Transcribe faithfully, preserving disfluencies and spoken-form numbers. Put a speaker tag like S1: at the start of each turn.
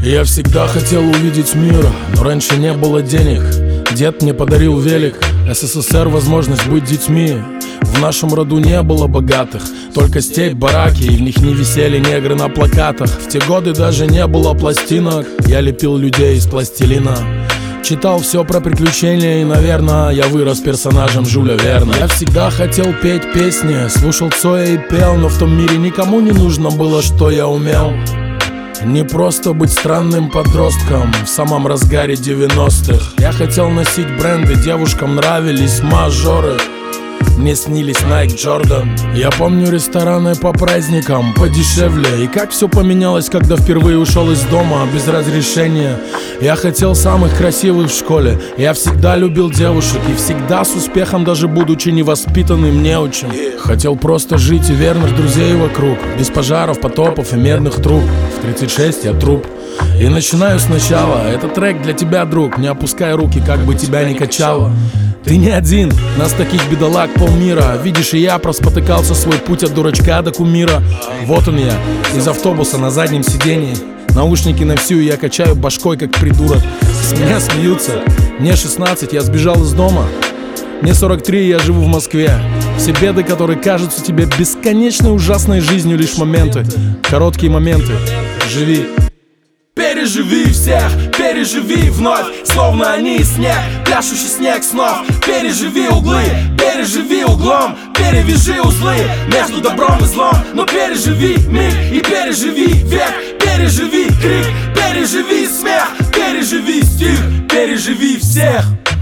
S1: Я всегда хотел увидеть мир, но раньше не было денег. Дед мне подарил велик, СССР возможность быть детьми. В нашем роду не было богатых, только степь, бараки, и в них не висели негры на плакатах. В те годы даже не было пластинок, я лепил людей из пластилина. Читал все про приключения и, наверное, я вырос персонажем Жюля Верна. Я всегда хотел петь песни, слушал Цоя и пел, но в том мире никому не нужно было, что я умел. Не просто быть странным подростком в самом разгаре девяностых. Я хотел носить бренды, девушкам нравились мажоры. Мне снились Nike Jordan. Я помню рестораны по праздникам подешевле. И как все поменялось, когда впервые ушел из дома без разрешения. Я хотел самых красивых в школе. Я всегда любил девушек и всегда с успехом, даже будучи невоспитанным неучим. Хотел просто жить и верных друзей вокруг, без пожаров, потопов и медных труб. В тридцать шесть я труп. И начинаю сначала. Это трек для тебя, друг. Не опускай руки, как бы тебя ни качало. Ты не один, нас таких бедолаг полмира. Видишь, и я проспотыкался свой путь от дурачка до кумира. Вот он я, из автобуса на заднем сидении. Наушники на всю, и я качаю башкой, как придурок. С меня смеются. Мне шестнадцать, я сбежал из дома. Мне сорок три, я живу в Москве. Все беды, которые кажутся тебе бесконечной ужасной жизнью, лишь моменты. Короткие моменты. Живи. Переживи всех, переживи вновь, словно они и снег, пляшущий снег снов. Переживи углы, переживи углом, перевяжи узлы между добром и злом. Но переживи миг и переживи век, переживи крик, переживи смех, переживи стих, переживи всех.